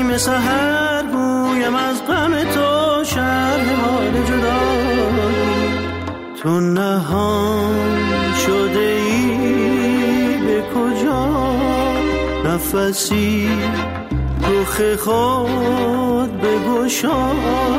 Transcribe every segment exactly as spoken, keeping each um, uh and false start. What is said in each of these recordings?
نسیم سحر گویم از غم تو شرح حال جدایی. تو نهان شده ای به کجا، نفسی رخ خود بگشا.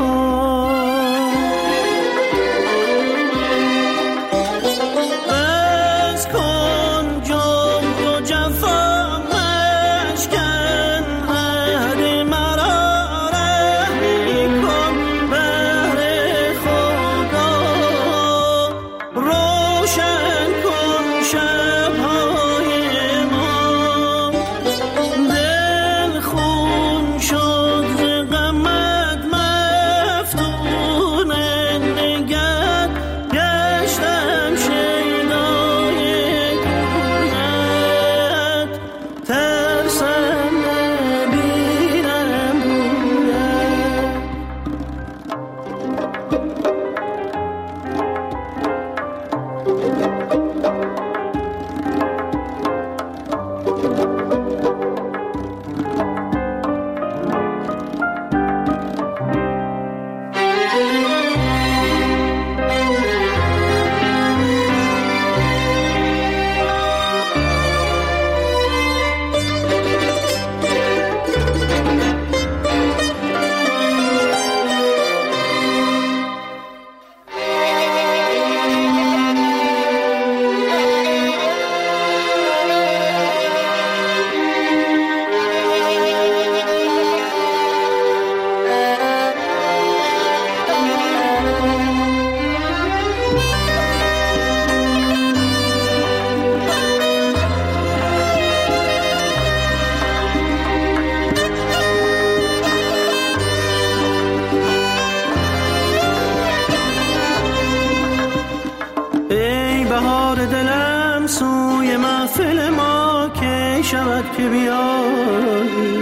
که بیایی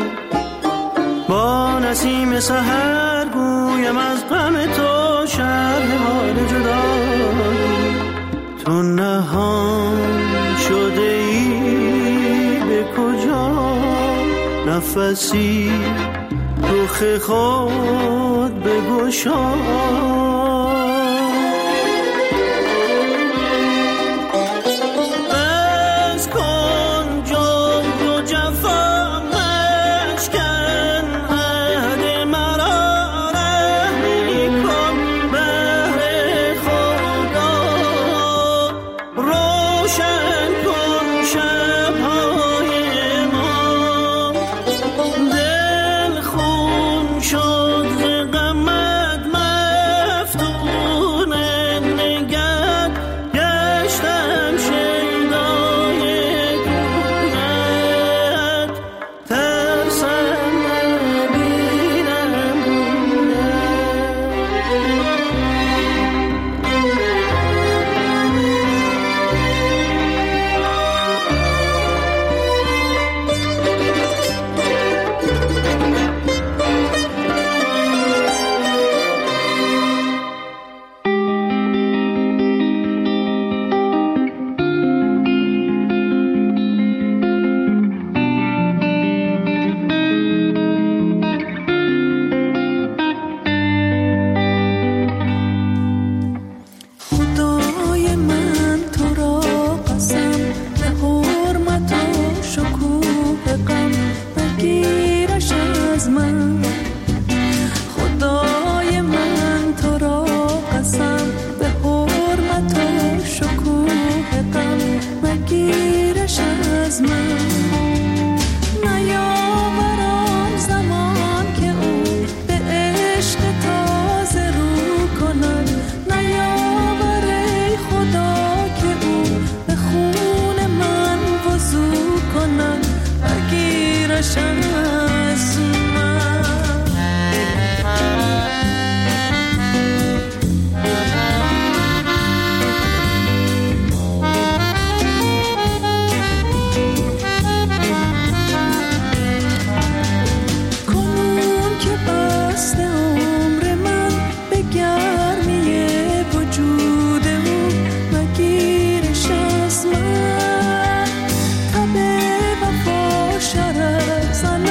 با نسیم سحر گویم از غم تو شرح حال جدایی. تو نهان شده ای به کجا، نفسی رخ خود بگشا. Sun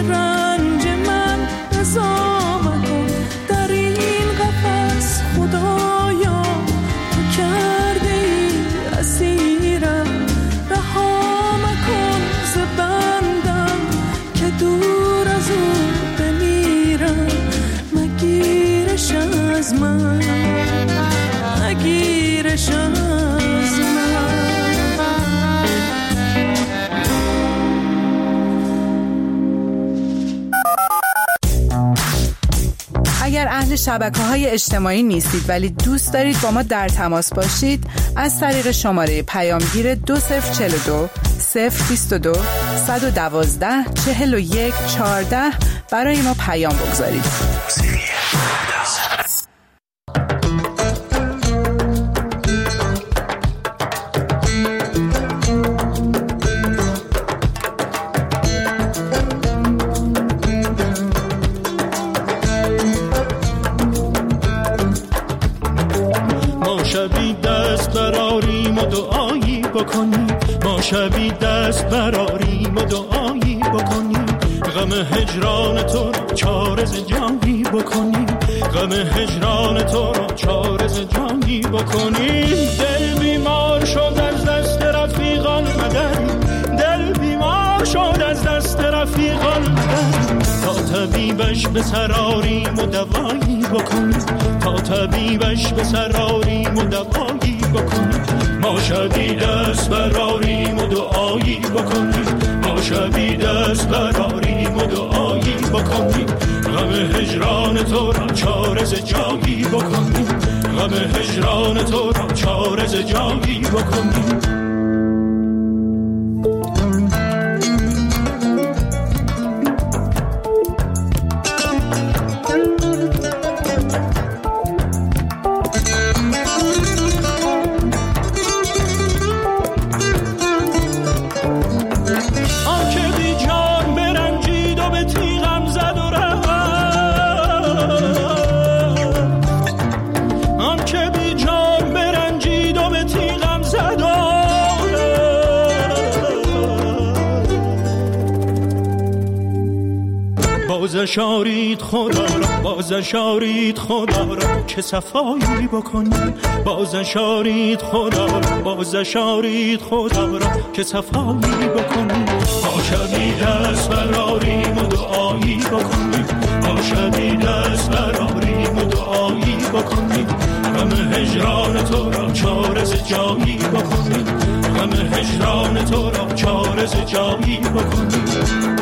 رنج من رضا مکن، در این قفس خدایا تو کرده ای اسیرم، رها مکن ز بندم که دور از او بمیرم، مگیرش از من، مگیرش از من. اگر اهل شبکه‌های اجتماعی نیستید ولی دوست دارید با ما در تماس باشید، از طریق شماره پیامگیر دو صفر چهل و دو صفر بیست و دو صد و دوازده چهل و یک چهارده برای ما پیام بگذارید. شبی دست براریم و دعایی بکنیم، ما شبی دست براریم و دعایی بکنیم، غم هجران تو را چارز جانی بکنیم، غم هجران تو را چارز جانی بکنیم. دل بیمار شد از دست رفیقان مدد، دل بیمار شد از دست رفیقان مدد، تا طبیبش به سراریم و دوایی بکنیم، تا طبیبش به سراریم و دوایی بکنیم. ما شبی دست براریم و دعایی بکنیم، ما شبی دست براریم و دعایی بکنیم، غم هجران تو را چارز جایی بکنیم، غم هجران تو را چارز جایی بکنیم. بازشارید خدا را، بازشارید خدا را که صفایی بکنیم، بازشارید خدا را، بازشارید خدا را که صفایی بکنیم. ما شبی دست براریم و دعایی بکنیم، ما شبی دست براریم و دعایی بکنیم، غم هجران تو را چارز جایی بکنیم، غم هجران تو را چارز جایی بکنیم.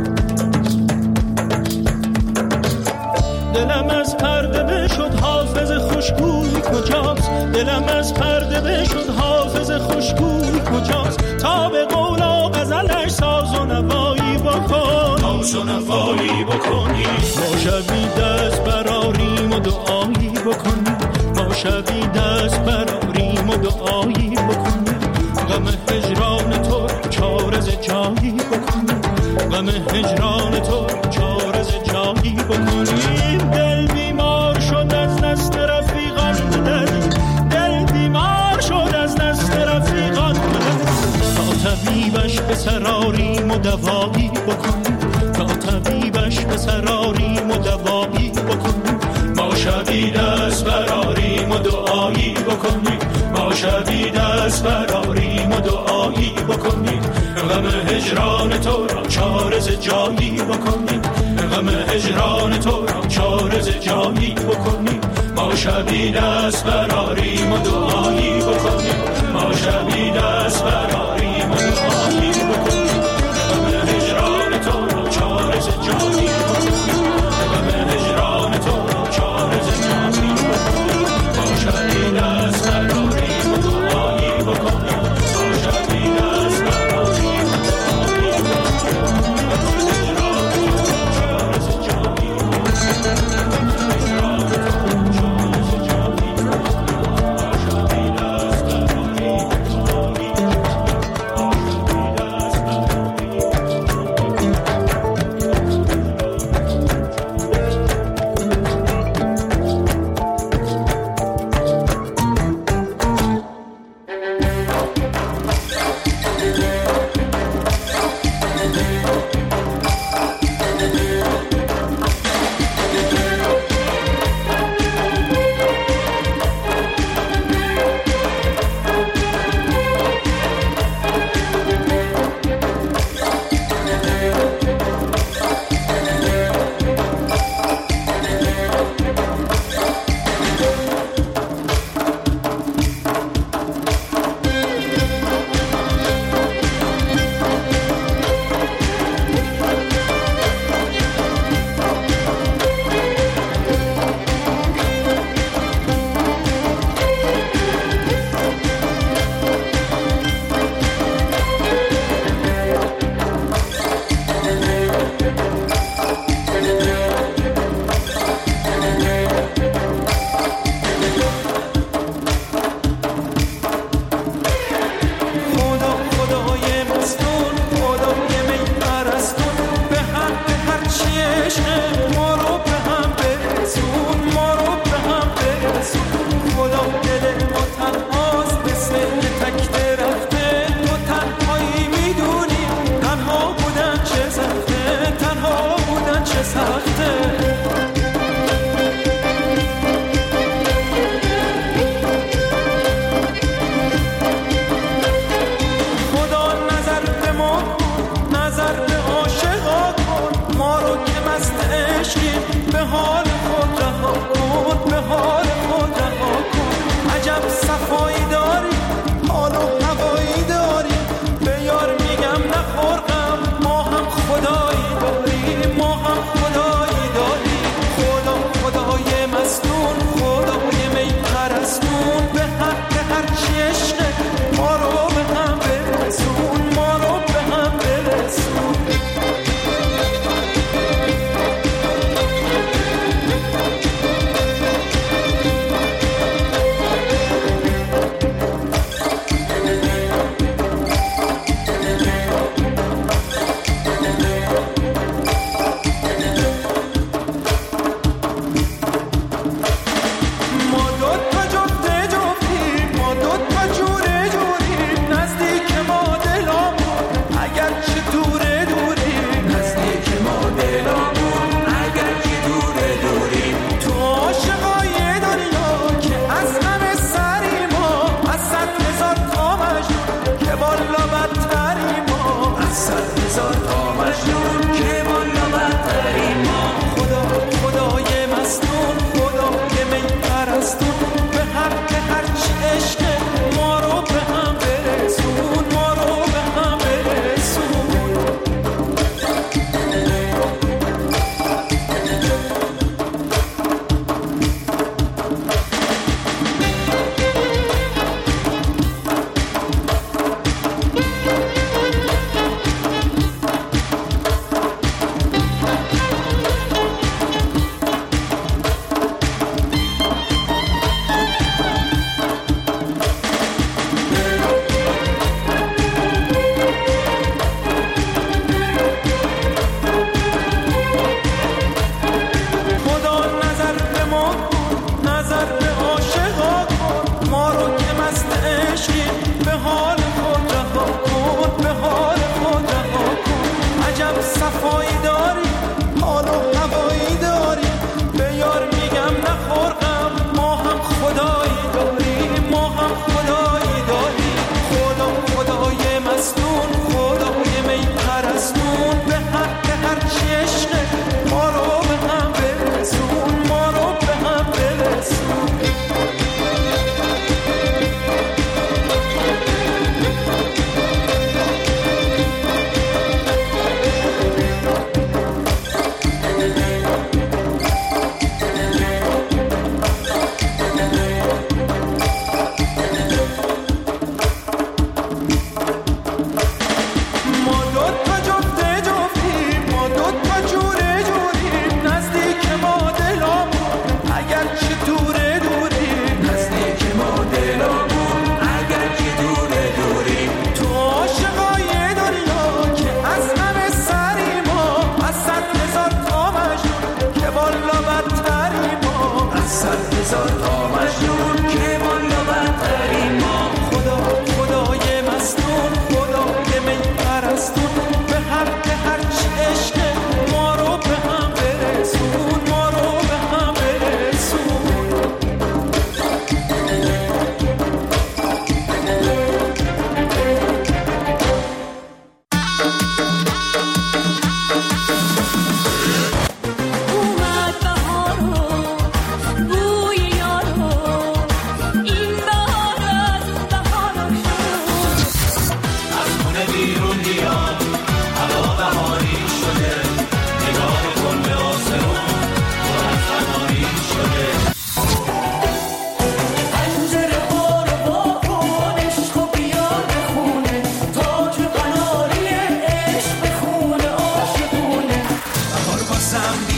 دلم از پرده بشد حافظ خوشگوی کجاست، دلم از پرده بشد حافظ خوشگوی کجاست، تا به قول و غزلش ساز و نوایی بکن، ساز و نوایی بکنی. ما شبی دست براریم و دعایی بکنیم، ما شبی دست براریم و دعایی بکنیم، غم هجران تو چارز جایی بکنیم، غم هجران تو چارز جایی بکنیم. دل بیمار شد از دست رفیقان مدد، دل بیمار شد از دست رفیقان مدد، تا طبیبش به سراریم و دوایی بکنیم، تا طبیبش به سراریم و دوایی بکنیم. ما شبی دست براریم و دعایی بکنیم، ما شبی دست براریم و دعایی بکنیم، غم هجران تو را چارز جایی بکنیم، غم هجران تو را چارز جایی بکنیم. ما شبی دست براریم و دعایی بکنیم، ما شبی دست براریم و دعایی بکنیم، غم هجران تو را چارز جایی بکنیم، غم هجران تو را چارز جایی بکنیم. ما شبی دست براریم و دعایی بکنیم، ما شبی دست براریم و دعایی بکنیم.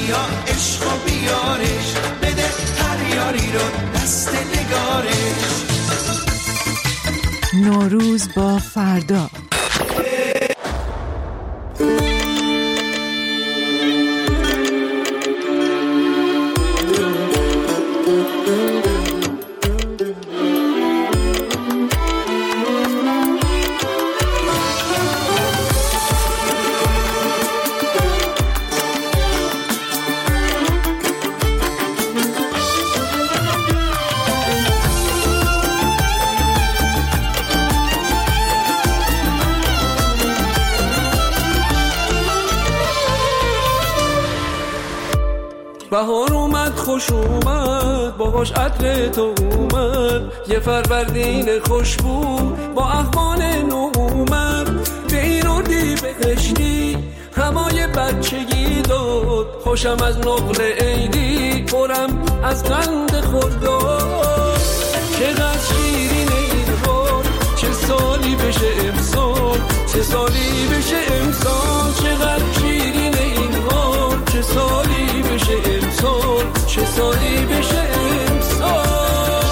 بیا عشق و بیارش، بده هر یاری رو دست نگارش. نوروز با فردا. بهار اومد خوش اومد باهاش عطر تو اومد، یه فروردین خوشبو با احوال نو اومد. به این اردی بهشتی همای بچگی داد، خوشم از نقل عیدی پرم از قند خورداد. چقدر شیرین این حال، چه سالی بشه امسال، چه سالی بشه امسال. چقدر شیرین این حال، چه سالی بشه امسال، چه سالی بشه امسال.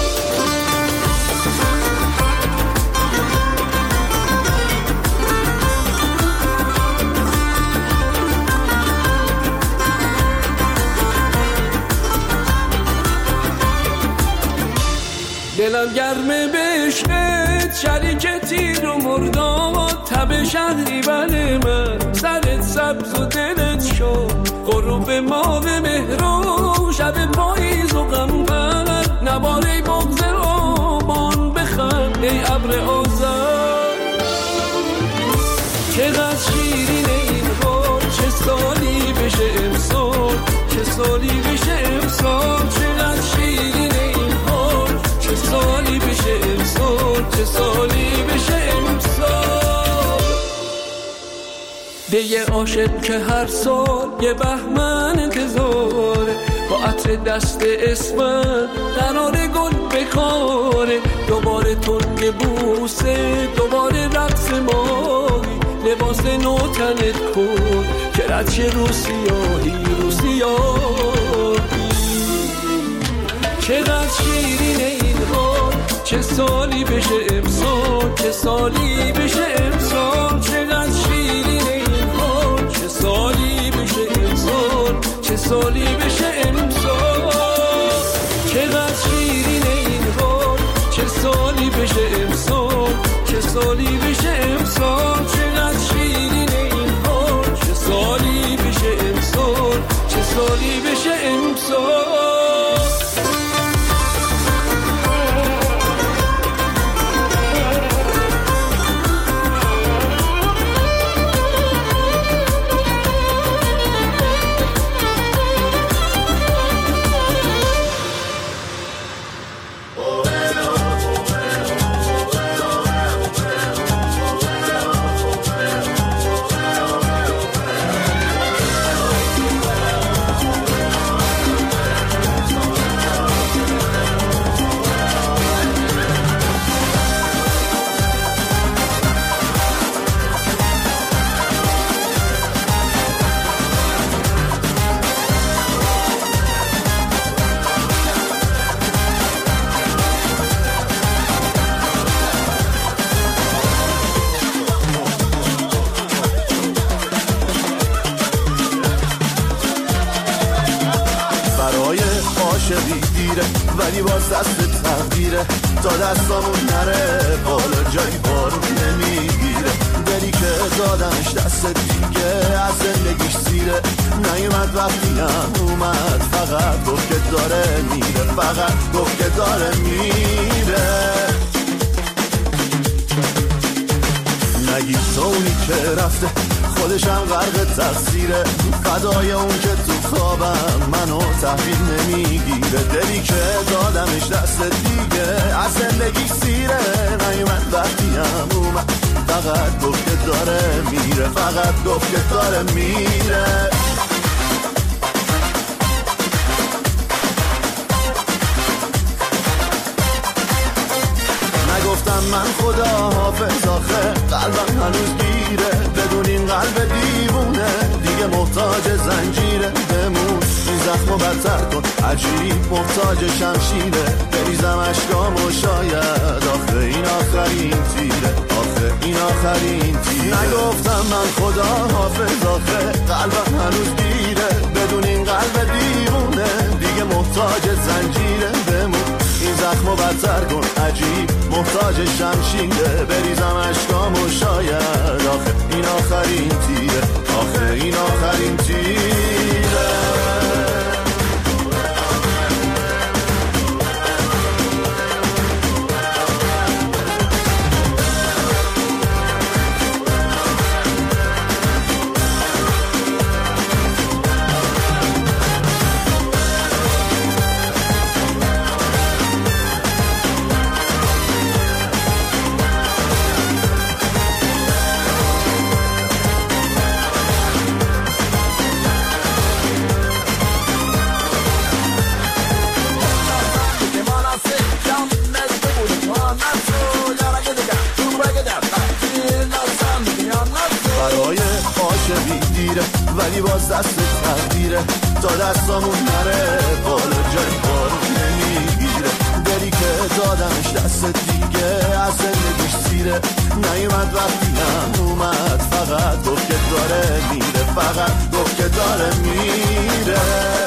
دلم گرمه به عشقت، شریک تیر و مرداد. تب شهری بله من، سرت سبز و دلت شد. غروب ماه مهرو، شب پاییز و غمبر. نباره بغض آبان بخند ای ابر آذر. چقدر شیرین این حال، چه سالی بشه امسال، چه سالی بشه امسال. چقدر شیرین این حال، چه سالی بشه امسال، چه سالی بشه امسال. به یه عاشق که هر سال یه بهمن انتظاره، با عطر دست اسمت قرار گل بکاره. دوباره ترک بوسه، دوباره رقص ماهی. لباس نو تنت کن که رچه رو سیاهی رو سیاهی. چقدر شیرین این حال، چه سالی بشه امسال، چه سالی بشه امسال. چقدر شیرین این حال، چه سالی بشه امسال، چه سالی بشه امسال. چقدر شیرین این حال، چه سالی بشه امسال، چه سالی بشه امسال. چقدر شیرین این حال، چه سالی بشه امسال، چه سالی بشه امسال. ولی باز دست تقدیره تا دستامون نره بالا، جایی بارون نمیگیره. دلی که دادمش دست دیگه از زندگیش سیره. نیومد وقتی هم اومد، فقط گفت که داره میره، فقط گفت که داره میره. نگی تو اونی که رفته، خودشم غرق تقصیره. فدای اون که تو خوابم منو تحویل نمیگیره. دلی که دادمش دست دیگه از زندگی سیره. نیومد وقتی هم اومد، فقط گفت که داره میره، فقط گفت که داره میره. نگفتم من خدا حافظ، آخه قلبم هنوز گیره. بدون این قلب دیوونه دیگه محتاج زنجیره. بمون بدتر کن عجیب محتاج شمشیره بریزم اشکام و شاید آخه این آخرین تیره آخه این آخرین تیره نگفتم من خدا حافظ آخه قلبم هنوز گیره بدون این قلب دیوونه دیگه محتاج زنجیره بمون این زخمو بدتر کن عجیب محتاج شمشیره بریزم اشکام و شاید آخه این آخرین تیره آخه این آخرین تیره ولی باز دست تقدیره تا دستامون نره بالا جای بارو نمیگیره دلی که دادمش دست دیگه از زندگیش سیره نیومد وقتی هم اومد فقط گفت که داره میره فقط گفت که داره میره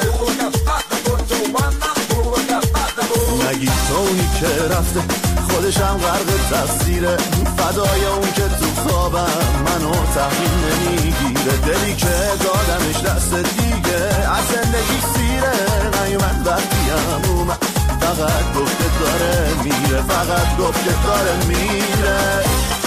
نگی تو اونی که رفته خودشم غرق تقصیره فدای اون که تو خوابم منو تحویل نمیگیره دلی که دادمش دست دیگه از زندگی سیره نیومد وقتی هم اومد فقط گفت که داره میره فقط گفت که داره میره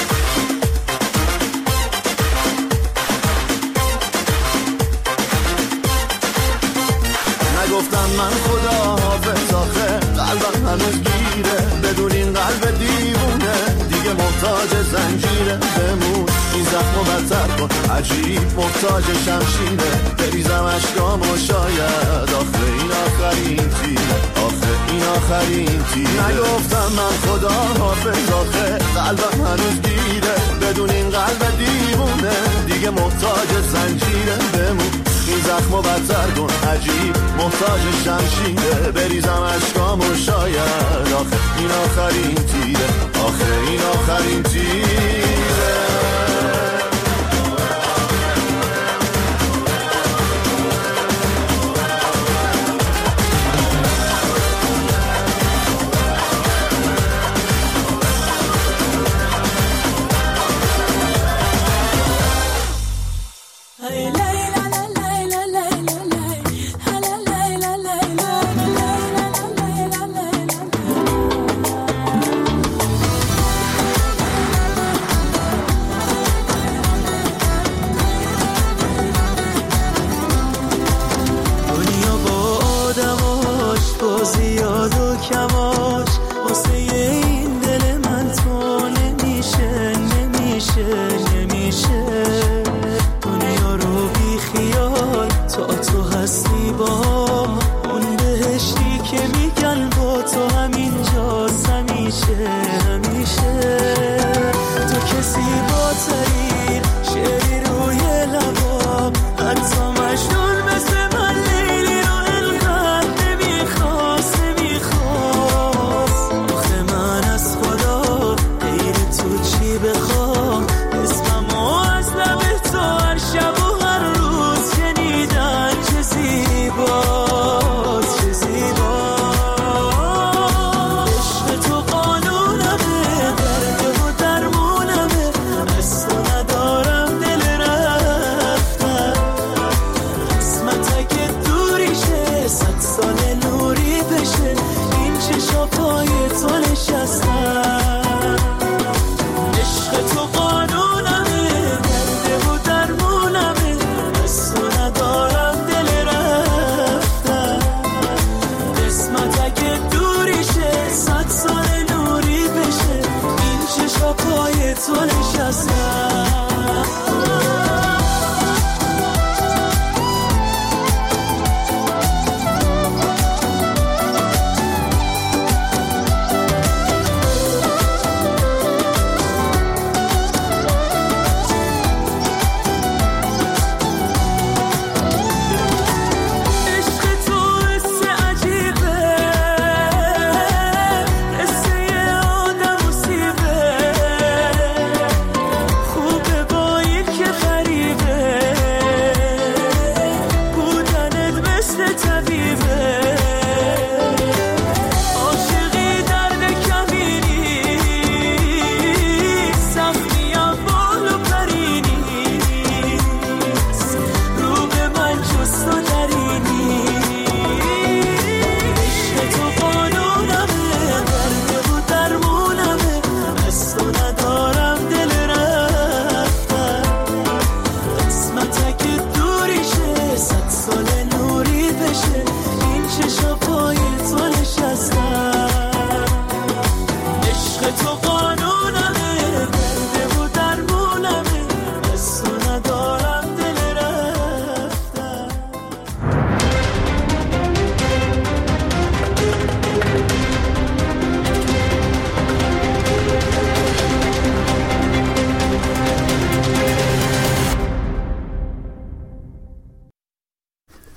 نگفتم من خدا حافظ آخه قلبم هنوز گیره بدون این قلب دیوونه دیگه محتاج زنجیره بمون این زخمو بدتر کن عجیب محتاج شمشیره بریزم اشکام و شاید آخه این آخرین تیره آخه این آخرین تیره نگفتم من خدا حافظ آخه قلبم هنوز گیره بدون این قلب دیوونه دیگه محتاج زنجیره بمون این زخمو بدتر کن عجیب محتاج شمشیره بریزم اشکام و شاید آخه این آخرین تیره آخه این آخرین تیره نمیشه دنیا رو بی خیال تو